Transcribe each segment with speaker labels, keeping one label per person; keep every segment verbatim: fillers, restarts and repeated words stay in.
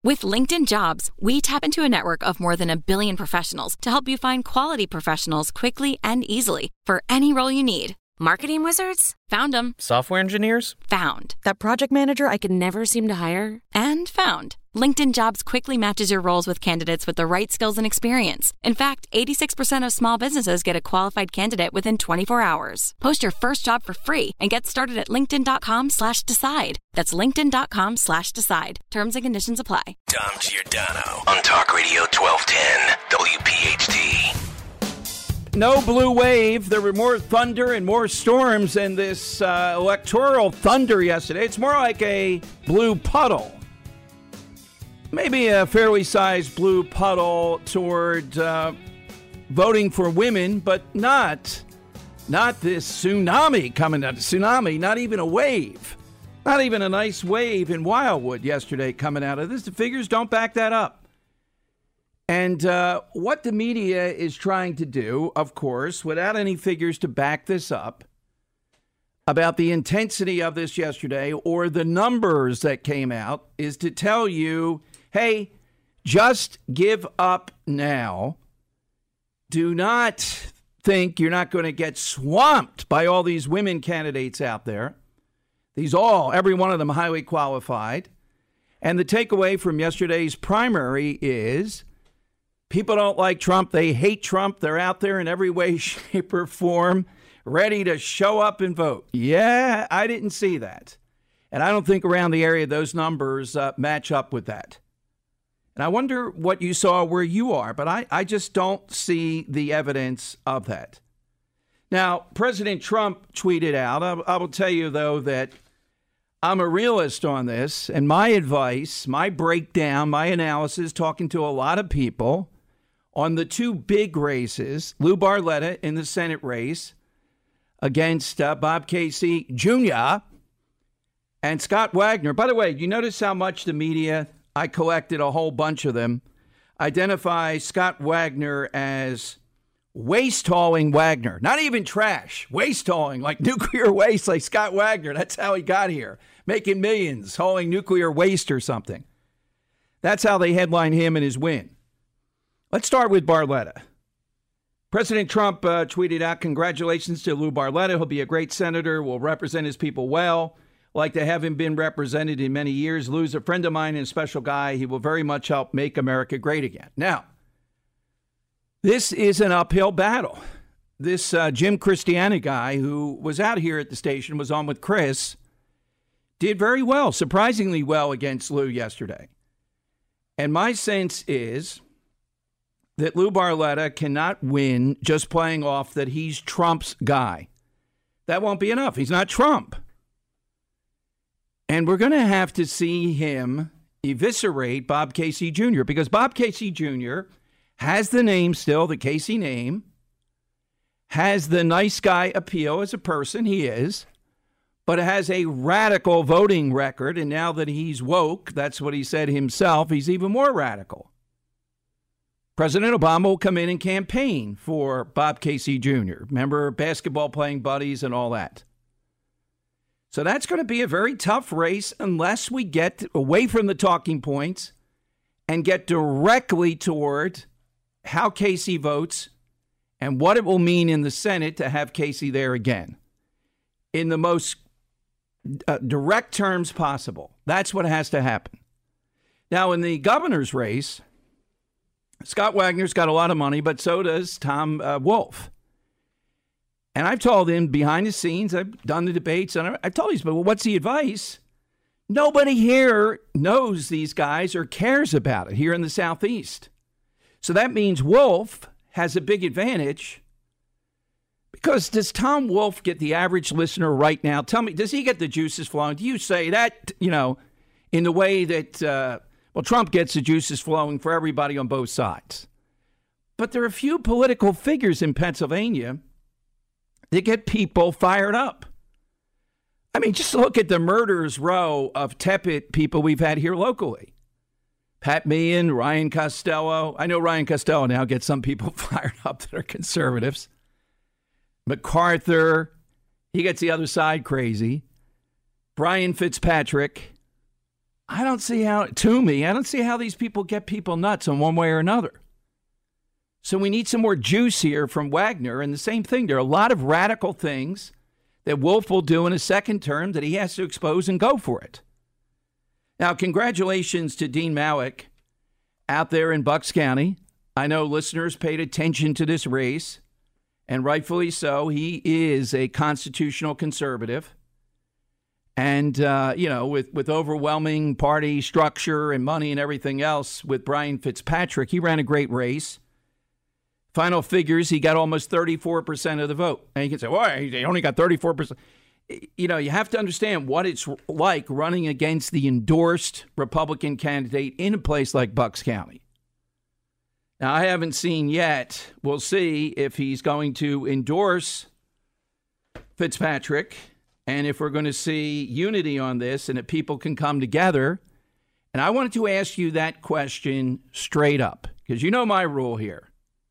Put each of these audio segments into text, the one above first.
Speaker 1: With LinkedIn Jobs, we tap into a network of more than a billion professionals to help you find quality professionals quickly and easily for any role you need. Marketing wizards? Found them.
Speaker 2: Software engineers?
Speaker 1: Found. That project manager I could never seem to hire? And found. LinkedIn Jobs quickly matches your roles with candidates with the right skills and experience. In fact, eighty-six percent of small businesses get a qualified candidate within twenty-four hours. Post your first job for free and get started at linkedin.com slash decide. That's linkedin.com slash decide. Terms and conditions apply.
Speaker 3: Dom Giordano on Talk Radio twelve ten W P H T.
Speaker 4: No blue wave. There were more thunder and more storms in this uh, electoral thunder yesterday. It's more like a blue puddle. Maybe a fairly sized blue puddle toward uh, voting for women, but not, not this tsunami coming out. Tsunami, not even a wave. Not even a nice wave in Wildwood yesterday coming out of this. The figures don't back that up. And uh, what the media is trying to do, of course, without any figures to back this up, about the intensity of this yesterday or the numbers that came out, is to tell you, hey, just give up now. Do not think you're not going to get swamped by all these women candidates out there. These all, every one of them highly qualified. And the takeaway from yesterday's primary is people don't like Trump. They hate Trump. They're out there in every way, shape, or form, ready to show up and vote. Yeah, I didn't see that. And I don't think around the area those numbers uh, match up with that. And I wonder what you saw where you are, but I, I just don't see the evidence of that. Now, President Trump tweeted out, I, I will tell you, though, that I'm a realist on this, and my advice, my breakdown, my analysis, talking to a lot of people on the two big races, Lou Barletta in the Senate race against uh, Bob Casey Junior and Scott Wagner. By the way, you notice how much the media, I collected a whole bunch of them, identify Scott Wagner as waste hauling Wagner. Not even trash. Waste hauling, like nuclear waste, like Scott Wagner. That's how he got here. Making millions, hauling nuclear waste or something. That's how they headline him and his win. Let's start with Barletta. President Trump uh, tweeted out, congratulations to Lou Barletta. He'll be a great senator, will represent his people well. Like to have him been represented in many years. Lou's a friend of mine and a special guy. He will very much help make America great again. Now, this is an uphill battle. This uh, Jim Christiana guy who was out here at the station, was on with Chris, did very well, surprisingly well against Lou yesterday. And my sense is that Lou Barletta cannot win just playing off that he's Trump's guy. That won't be enough. He's not Trump. And we're going to have to see him eviscerate Bob Casey Junior because Bob Casey Junior has the name still, the Casey name, has the nice guy appeal as a person, he is, but has a radical voting record. And now that he's woke, that's what he said himself, he's even more radical. President Obama will come in and campaign for Bob Casey Junior Remember, basketball playing buddies and all that. So that's going to be a very tough race unless we get away from the talking points and get directly toward how Casey votes and what it will mean in the Senate to have Casey there again in the most uh, direct terms possible. That's what has to happen. Now, in the governor's race, Scott Wagner's got a lot of money, but so does Tom uh, Wolf. And I've told him behind the scenes, I've done the debates, and I've told him, but well, what's the advice? Nobody here knows these guys or cares about it here in the Southeast. So that means Wolf has a big advantage because does Tom Wolf get the average listener right now? Tell me, does he get the juices flowing? Do you say that, you know, in the way that, uh, well, Trump gets the juices flowing for everybody on both sides? But there are a few political figures in Pennsylvania that get people fired up. I mean, just look at the murderers row of tepid people we've had here locally. Pat Meehan, Ryan Costello. I know Ryan Costello now gets some people fired up that are conservatives. MacArthur, he gets the other side crazy. Brian Fitzpatrick. I don't see how, to me, I don't see how these people get people nuts in one way or another. So we need some more juice here from Wagner. And the same thing, there are a lot of radical things that Wolf will do in a second term that he has to expose and go for it. Now, congratulations to Dean Malek out there in Bucks County. I know listeners paid attention to this race, and rightfully so. He is a constitutional conservative. And, uh, you know, with, with overwhelming party structure and money and everything else with Brian Fitzpatrick, he ran a great race. Final figures, he got almost thirty-four percent of the vote. And you can say, well, he only got thirty-four percent. You know, you have to understand what it's like running against the endorsed Republican candidate in a place like Bucks County. Now, I haven't seen yet. We'll see if he's going to endorse Fitzpatrick and if we're going to see unity on this and if people can come together. And I wanted to ask you that question straight up, because you know my rule here.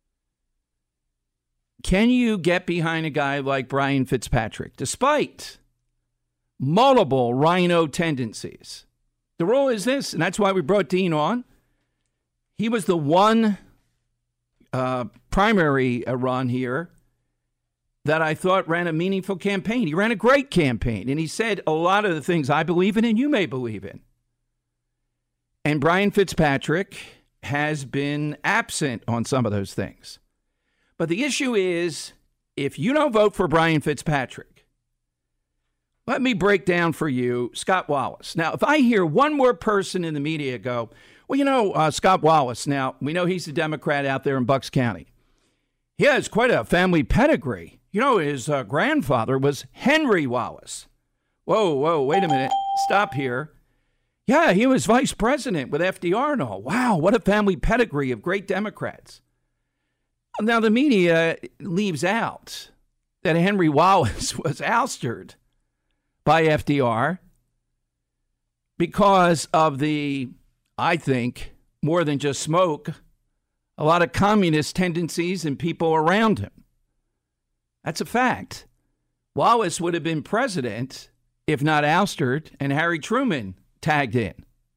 Speaker 4: Can you get behind a guy like Brian Fitzpatrick, despite multiple rhino tendencies? The rule is this, and that's why we brought Dean on. He was the one uh, primary uh, run here that I thought ran a meaningful campaign. He ran a great campaign, and he said a lot of the things I believe in and you may believe in. And Brian Fitzpatrick has been absent on some of those things. But the issue is, if you don't vote for Brian Fitzpatrick, let me break down for you Scott Wallace. Now, if I hear one more person in the media go, well, you know, uh, Scott Wallace, now, we know he's a Democrat out there in Bucks County. He has quite a family pedigree. You know, his uh, grandfather was Henry Wallace. Whoa, whoa, wait a minute. Stop here. Yeah, he was vice president with F D R and all. Wow, what a family pedigree of great Democrats. Now, the media leaves out that Henry Wallace was ousted by F D R because of the, I think, more than just smoke, a lot of communist tendencies and people around him. That's a fact. Wallace would have been president if not ousted and Harry Truman tagged in.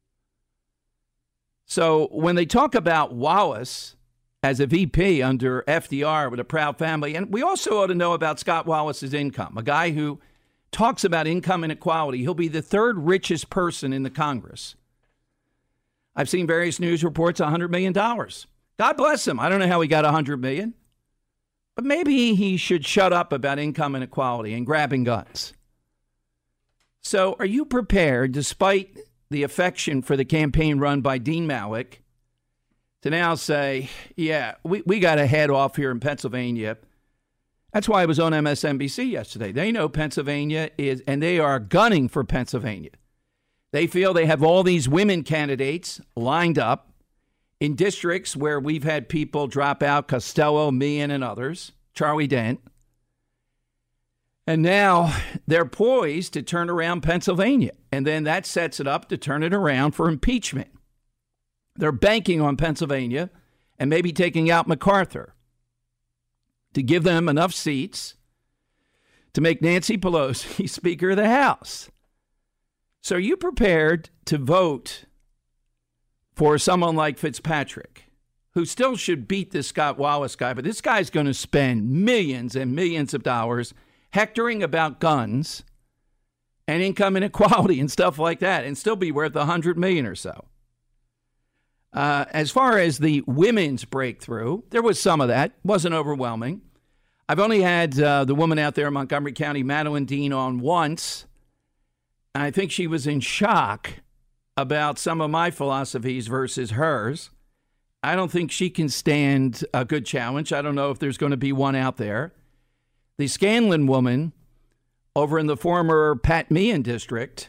Speaker 4: So when they talk about Wallace as a V P under F D R with a proud family, and we also ought to know about Scott Wallace's income, a guy who talks about income inequality. He'll be the third richest person in the Congress. I've seen various news reports, one hundred million dollars. God bless him. I don't know how he got one hundred million dollars. But maybe he should shut up about income inequality and grabbing guns. So are you prepared, despite the affection for the campaign run by Dean Malek, to now say, yeah, we, we got to head off here in Pennsylvania? That's why I was on M S N B C yesterday. They know Pennsylvania is, and they are gunning for Pennsylvania. They feel they have all these women candidates lined up in districts where we've had people drop out, Costello, Meehan, and others, Charlie Dent. And now they're poised to turn around Pennsylvania. And then that sets it up to turn it around for impeachment. They're banking on Pennsylvania and maybe taking out MacArthur to give them enough seats to make Nancy Pelosi Speaker of the House. So are you prepared to vote for someone like Fitzpatrick, who still should beat this Scott Wallace guy, but this guy's going to spend millions and millions of dollars hectoring about guns and income inequality and stuff like that and still be worth one hundred million dollars or so? Uh, as far as the women's breakthrough, there was some of that. Wasn't overwhelming. I've only had uh, the woman out there in Montgomery County, Madeline Dean, on once. And I think she was in shock about some of my philosophies versus hers. I don't think she can stand a good challenge. I don't know if there's going to be one out there. The Scanlon woman over in the former Pat Meehan district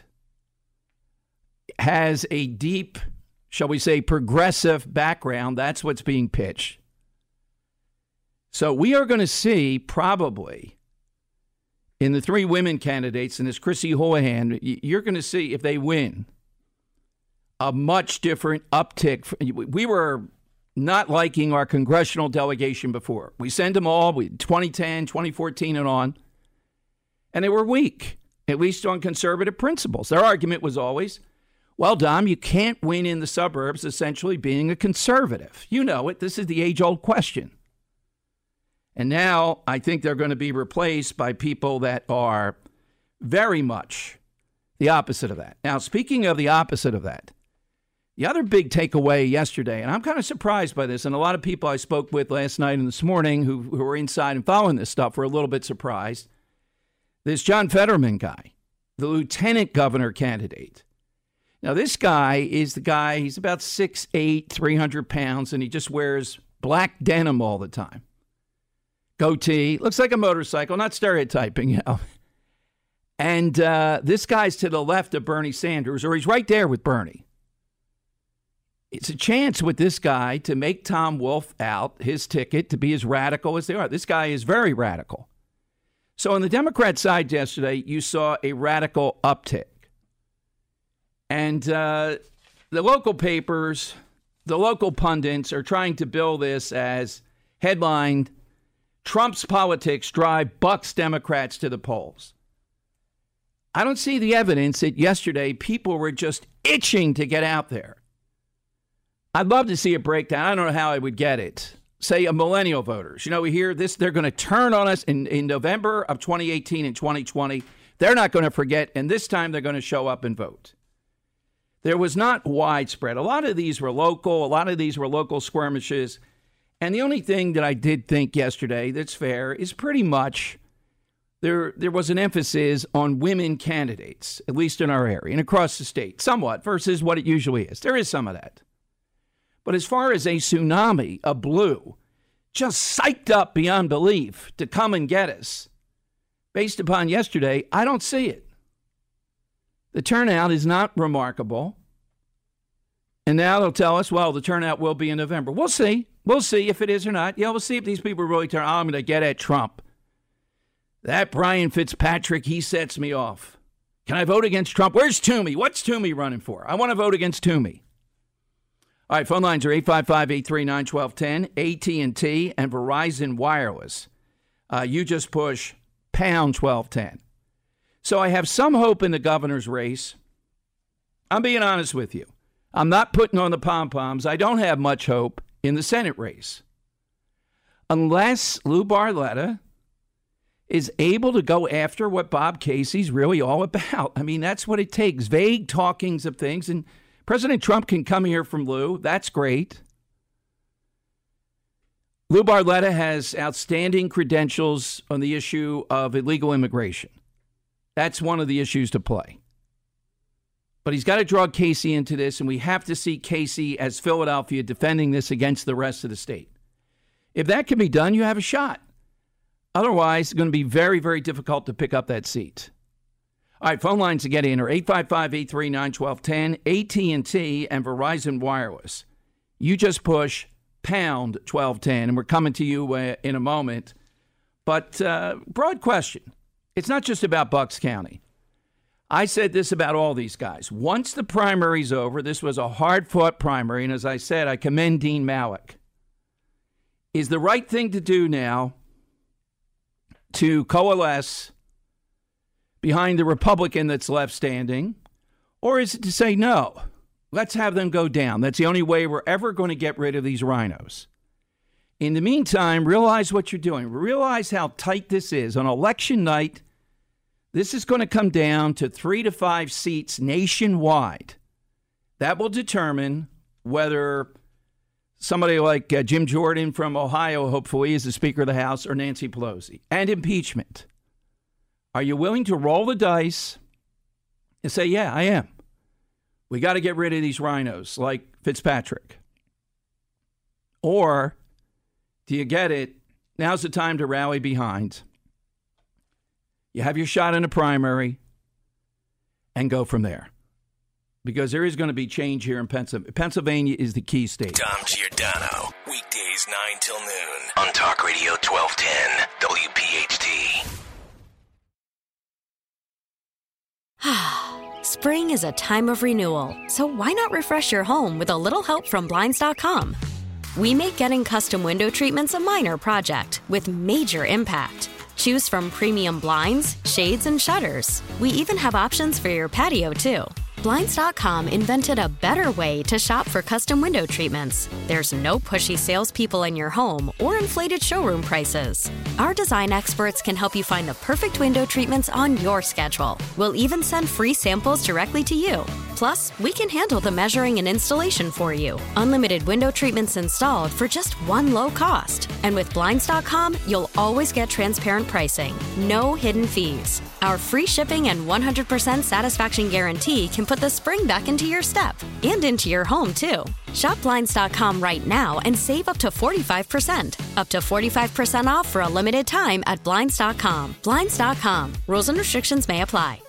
Speaker 4: has a deep, shall we say, progressive background. That's what's being pitched. So we are going to see probably in the three women candidates and this Chrissy Houlihan, you're going to see if they win a much different uptick. We were not liking our congressional delegation before. We send them all, we, twenty ten, twenty fourteen and on, and they were weak, at least on conservative principles. Their argument was always, Well, Dom, you can't win in the suburbs essentially being a conservative. You know it. This is the age-old question. And now I think they're going to be replaced by people that are very much the opposite of that. Now, speaking of the opposite of that, the other big takeaway yesterday, and I'm kind of surprised by this, and a lot of people I spoke with last night and this morning who, who were inside and following this stuff were a little bit surprised. This John Fetterman guy, the lieutenant governor candidate. Now, this guy is the guy, he's about six eight, three hundred pounds, and he just wears black denim all the time. Goatee, looks like a motorcycle, not stereotyping, you know. And uh, this guy's to the left of Bernie Sanders, or he's right there with Bernie. It's a chance with this guy to make Tom Wolf out his ticket to be as radical as they are. This guy is very radical. So on the Democrat side yesterday, you saw a radical uptick. And uh, the local papers, the local pundits are trying to bill this as headlined, Trump's politics drive Bucks Democrats to the polls. I don't see the evidence that yesterday people were just itching to get out there. I'd love to see a breakdown. I don't know how I would get it. Say a millennial voters. You know, we hear this, they're going to turn on us in, in November of twenty eighteen and twenty twenty. They're not going to forget, and this time they're going to show up and vote. There was not widespread. A lot of these were local. A lot of these were local skirmishes. And the only thing that I did think yesterday that's fair is pretty much there, there was an emphasis on women candidates, at least in our area and across the state, somewhat, versus what it usually is. There is some of that. But as far as a tsunami of blue, just psyched up beyond belief to come and get us, based upon yesterday, I don't see it. The turnout is not remarkable. And now they'll tell us, well, the turnout will be in November. We'll see. We'll see if it is or not. Yeah, we'll see if these people really turn. Oh, I'm going to get at Trump. That Brian Fitzpatrick, he sets me off. Can I vote against Trump? Where's Toomey? What's Toomey running for? I want to vote against Toomey. All right, phone lines are eight five five, eight three nine, one two one zero, A T and T and Verizon Wireless. Uh, you just push pound twelve ten. So I have some hope in the governor's race. I'm being honest with you. I'm not putting on the pom-poms. I don't have much hope in the Senate race. Unless Lou Barletta is able to go after what Bob Casey's really all about. I mean, that's what it takes. Vague talkings of things. And President Trump can come here from Lou. That's great. Lou Barletta has outstanding credentials on the issue of illegal immigration. That's one of the issues to play. But he's got to draw Casey into this, and we have to see Casey as Philadelphia defending this against the rest of the state. If that can be done, you have a shot. Otherwise, it's going to be very, very difficult to pick up that seat. All right, phone lines to get in are eight five five, eight three nine, one two one zero, A T and T and Verizon Wireless. You just push pound twelve ten, and we're coming to you uh, in a moment. But uh, broad question. It's not just about Bucks County. I said this about all these guys. Once the primary's over, this was a hard-fought primary, and as I said, I commend Dean Malik. Is the right thing to do now to coalesce behind the Republican that's left standing, or is it to say, no, let's have them go down? That's the only way we're ever going to get rid of these rhinos. In the meantime, realize what you're doing. Realize how tight this is. On election night, this is going to come down to three to five seats nationwide. That will determine whether somebody like uh, Jim Jordan from Ohio, hopefully, is the Speaker of the House, or Nancy Pelosi. And impeachment. Are you willing to roll the dice and say, yeah, I am. We got to get rid of these rhinos like Fitzpatrick? Or do you get it? Now's the time to rally behind. You have your shot in a primary and go from there. Because there is going to be change here in Pennsylvania. Pennsylvania is the key state.
Speaker 3: Dom Giordano, weekdays nine till noon on Talk Radio twelve ten W P H T.
Speaker 2: Spring is a time of renewal, so why not refresh your home with a little help from Blinds dot com? We make getting custom window treatments a minor project with major impact. Choose from premium blinds, shades, and shutters. We even have options for your patio, too. Blinds dot com invented a better way to shop for custom window treatments. There's no pushy salespeople in your home or inflated showroom prices. Our design experts can help you find the perfect window treatments on your schedule. We'll even send free samples directly to you. Plus, we can handle the measuring and installation for you. Unlimited window treatments installed for just one low cost. And with Blinds dot com, you'll always get transparent pricing. No hidden fees. Our free shipping and one hundred percent satisfaction guarantee can put the spring back into your step and into your home, too. Shop Blinds dot com right now and save up to forty-five percent. Up to forty-five percent off for a limited time at Blinds dot com. Blinds dot com. Rules and restrictions may apply.